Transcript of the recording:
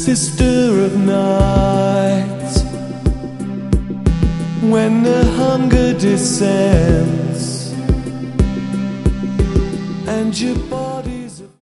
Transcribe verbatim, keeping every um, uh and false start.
sister of night. When the hunger descends and your body